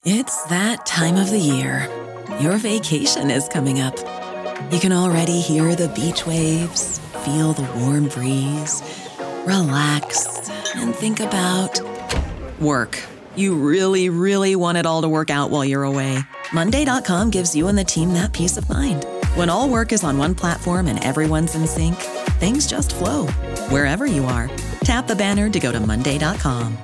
It's that time of the year. Your vacation is coming up. You can already hear the beach waves, feel the warm breeze, relax, and think about work. You really, really want it all to work out while you're away. Monday.com gives you and the team that peace of mind. When all work is on one platform and everyone's in sync, things just flow. Wherever you are, tap the banner to go to Monday.com.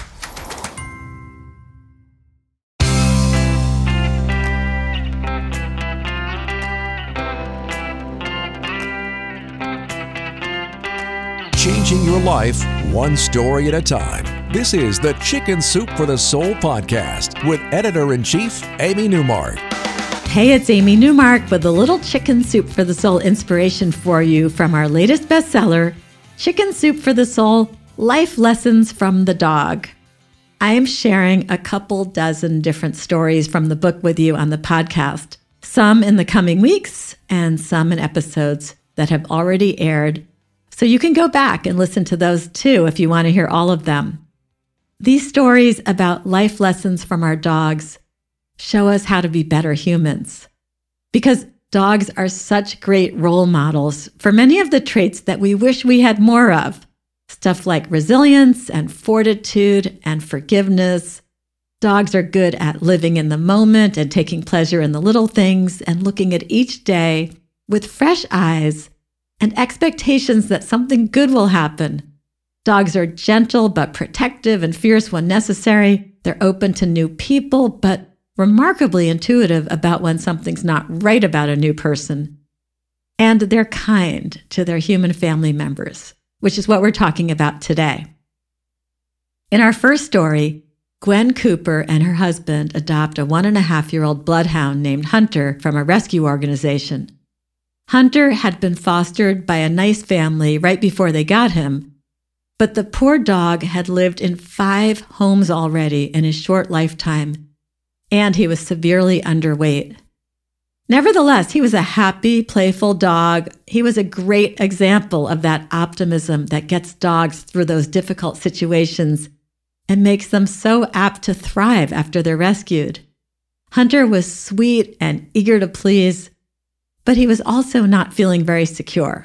Changing your life one story at a time. This is the Chicken Soup for the Soul podcast with Editor-in-Chief Amy Newmark. Hey, it's Amy Newmark with a little Chicken Soup for the Soul inspiration for you from our latest bestseller, Chicken Soup for the Soul: Life Lessons from the Dog. I am sharing a couple dozen different stories from the book with you on the podcast, some in the coming weeks and some in episodes that have already aired. So you can go back and listen to those too if you want to hear all of them. These stories about life lessons from our dogs show us how to be better humans, because dogs are such great role models for many of the traits that we wish we had more of. Stuff like resilience and fortitude and forgiveness. Dogs are good at living in the moment and taking pleasure in the little things and looking at each day with fresh eyes and expectations that something good will happen. Dogs are gentle but protective and fierce when necessary. They're open to new people, but remarkably intuitive about when something's not right about a new person. And they're kind to their human family members, which is what we're talking about today. In our first story, Gwen Cooper and her husband adopt a 1.5-year-old bloodhound named Hunter from a rescue organization. Hunter had been fostered by a nice family right before they got him, but the poor dog had lived in 5 homes already in his short lifetime, and he was severely underweight. Nevertheless, he was a happy, playful dog. He was a great example of that optimism that gets dogs through those difficult situations and makes them so apt to thrive after they're rescued. Hunter was sweet and eager to please, but he was also not feeling very secure.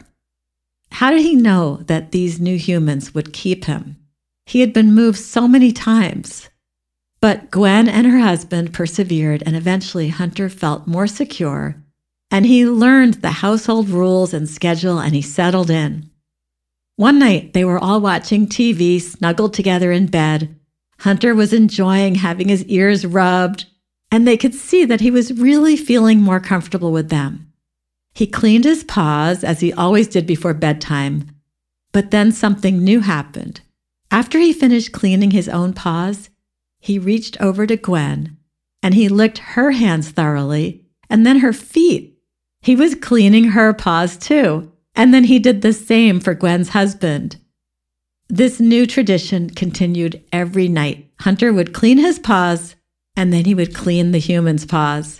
How did he know that these new humans would keep him? He had been moved so many times. But Gwen and her husband persevered, and eventually Hunter felt more secure, and he learned the household rules and schedule, and he settled in. One night, they were all watching TV, snuggled together in bed. Hunter was enjoying having his ears rubbed, and they could see that he was really feeling more comfortable with them. He cleaned his paws, as he always did before bedtime, but then something new happened. After he finished cleaning his own paws, he reached over to Gwen, and he licked her hands thoroughly, and then her feet. He was cleaning her paws too, and then he did the same for Gwen's husband. This new tradition continued every night. Hunter would clean his paws, and then he would clean the human's paws.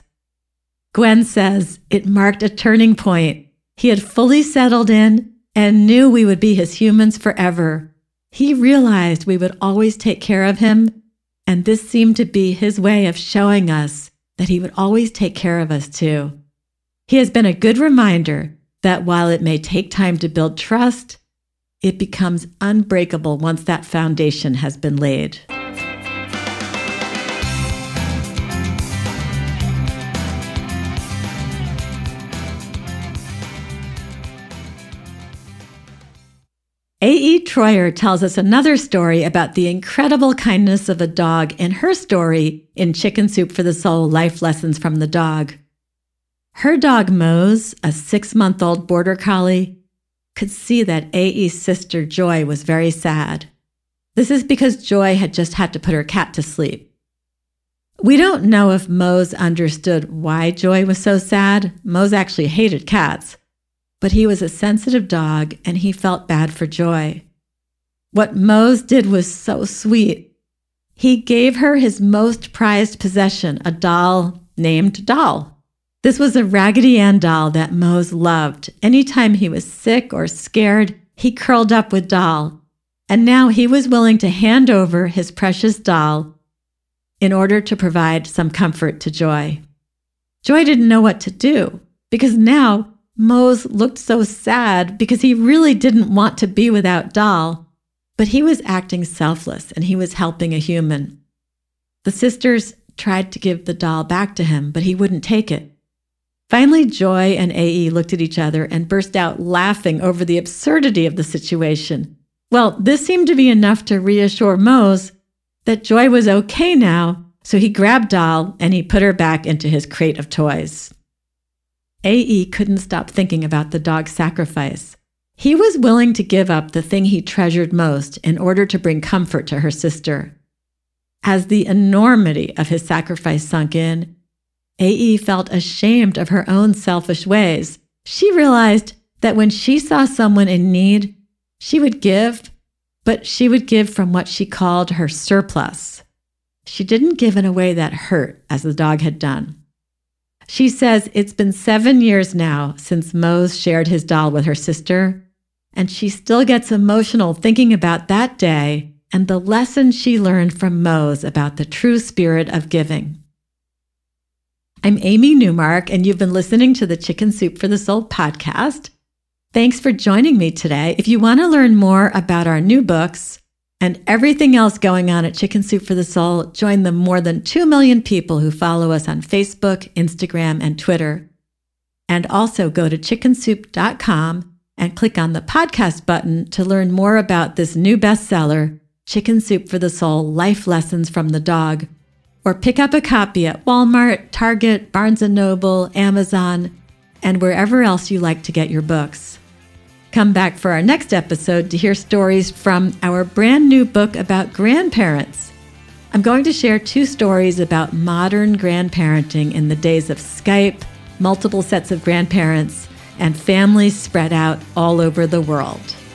Gwen says it marked a turning point. He had fully settled in and knew we would be his humans forever. He realized we would always take care of him, and this seemed to be his way of showing us that he would always take care of us too. He has been a good reminder that while it may take time to build trust, it becomes unbreakable once that foundation has been laid. A.E. Troyer tells us another story about the incredible kindness of a dog in her story in Chicken Soup for the Soul: Life Lessons from the Dog. Her dog Mose, a 6-month-old border collie, could see that A.E.'s sister Joy was very sad. This is because Joy had just had to put her cat to sleep. We don't know if Mose understood why Joy was so sad. Mose actually hated cats. But he was a sensitive dog, and he felt bad for Joy. What Mose did was so sweet. He gave her his most prized possession, a doll named Doll. This was a Raggedy Ann doll that Mose loved. Anytime he was sick or scared, he curled up with Doll. And now he was willing to hand over his precious doll in order to provide some comfort to Joy. Joy didn't know what to do because now Mose looked so sad because he really didn't want to be without Doll, but he was acting selfless and he was helping a human. The sisters tried to give the doll back to him, but he wouldn't take it. Finally, Joy and A.E. looked at each other and burst out laughing over the absurdity of the situation. Well, this seemed to be enough to reassure Mose that Joy was okay now, so he grabbed Doll and he put her back into his crate of toys. A.E. couldn't stop thinking about the dog's sacrifice. He was willing to give up the thing he treasured most in order to bring comfort to her sister. As the enormity of his sacrifice sunk in, A.E. felt ashamed of her own selfish ways. She realized that when she saw someone in need, she would give, but she would give from what she called her surplus. She didn't give in a way that hurt, as the dog had done. She says it's been 7 years now since Mose shared his doll with her sister, and she still gets emotional thinking about that day and the lesson she learned from Mose about the true spirit of giving. I'm Amy Newmark, and you've been listening to the Chicken Soup for the Soul podcast. Thanks for joining me today. If you want to learn more about our new books and everything else going on at Chicken Soup for the Soul, join the more than 2 million people who follow us on Facebook, Instagram, and Twitter. And also go to chickensoup.com and click on the podcast button to learn more about this new bestseller, Chicken Soup for the Soul, Life Lessons from the Dog, or pick up a copy at Walmart, Target, Barnes & Noble, Amazon, and wherever else you like to get your books. Come back for our next episode to hear stories from our brand new book about grandparents. I'm going to share 2 stories about modern grandparenting in the days of Skype, multiple sets of grandparents, and families spread out all over the world.